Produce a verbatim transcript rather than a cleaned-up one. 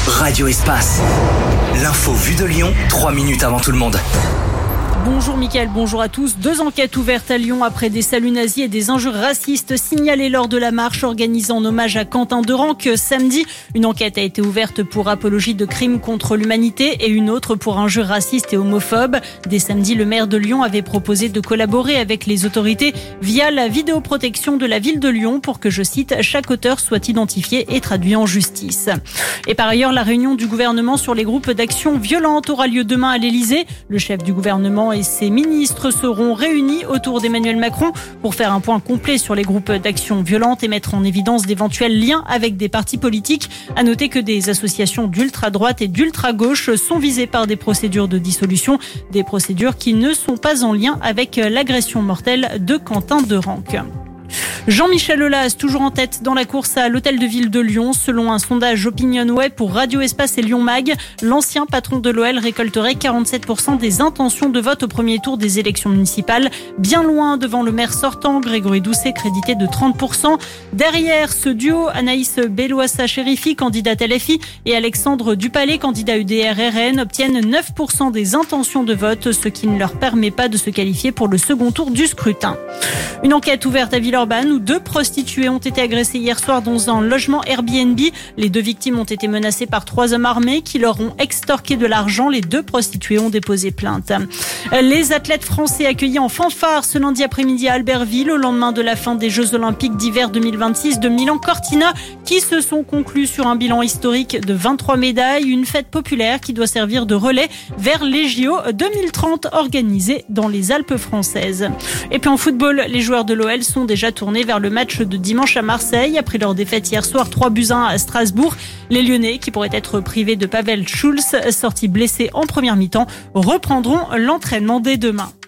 Radio Espace. L'info vue de Lyon, trois minutes avant tout le monde. Bonjour Mickaël, bonjour à tous. Deux enquêtes ouvertes à Lyon après des saluts nazis et des injures racistes signalées lors de la marche organisée en hommage à Quentin Derenc samedi. Une enquête a été ouverte pour apologie de crimes contre l'humanité et une autre pour injures racistes et homophobes. Dès samedi, le maire de Lyon avait proposé de collaborer avec les autorités via la vidéoprotection de la ville de Lyon pour que, je cite, chaque auteur soit identifié et traduit en justice. Et par ailleurs, la réunion du gouvernement sur les groupes d'action violente aura lieu demain à l'Elysée. Le chef du gouvernement et ses ministres seront réunis autour d'Emmanuel Macron pour faire un point complet sur les groupes d'action violente et mettre en évidence d'éventuels liens avec des partis politiques. À noter que des associations d'ultra-droite et d'ultra-gauche sont visées par des procédures de dissolution, des procédures qui ne sont pas en lien avec l'agression mortelle de Quentin Derenc. Jean-Michel Aulas, toujours en tête dans la course à l'hôtel de ville de Lyon. Selon un sondage OpinionWay pour Radio Espace et Lyon Mag, l'ancien patron de l'O L récolterait quarante-sept pour cent des intentions de vote au premier tour des élections municipales, bien loin devant le maire sortant, Grégory Doucet, crédité de trente pour cent. Derrière ce duo, Anaïs Bellouassa-Chérifi, candidate L F I, et Alexandre Dupalais, candidat U D R R N, obtiennent neuf pour cent des intentions de vote, ce qui ne leur permet pas de se qualifier pour le second tour du scrutin. Une enquête ouverte à Villeurbanne où deux prostituées ont été agressées hier soir dans un logement Airbnb. Les deux victimes ont été menacées par trois hommes armés qui leur ont extorqué de l'argent. Les deux prostituées ont déposé plainte. Les athlètes français accueillis en fanfare ce lundi après-midi à Albertville au lendemain de la fin des Jeux Olympiques d'hiver deux mille vingt-six de Milan-Cortina qui se sont conclus sur un bilan historique de vingt-trois médailles. Une fête populaire qui doit servir de relais vers les J O deux mille trente organisés dans les Alpes françaises. Et puis en football, les joueurs de l'O L sont déjà tournés vers le match de dimanche à Marseille après leur défaite hier soir trois buts à un à Strasbourg. Les Lyonnais, qui pourraient être privés de Pavel Schulz, sorti blessé en première mi-temps, reprendront l'entraînement dès demain.